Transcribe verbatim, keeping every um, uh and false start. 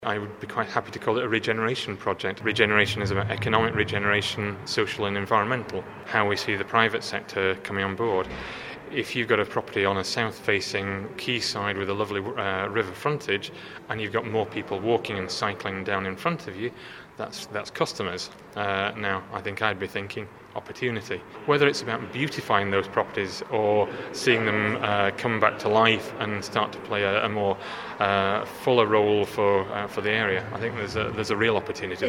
I would be quite happy to call it a regeneration project. Regeneration is about economic regeneration, social and environmental. How we see the private sector coming on board. If you've got a property on a south-facing quayside with a lovely uh, river frontage, and you've got more people walking and cycling down in front of you, that's that's customers. Uh, now, I think I'd be thinking opportunity. Whether it's about beautifying those properties or seeing them uh, come back to life and start to play a, a more uh, fuller role for uh, for the area, I think there's a there's a real opportunity.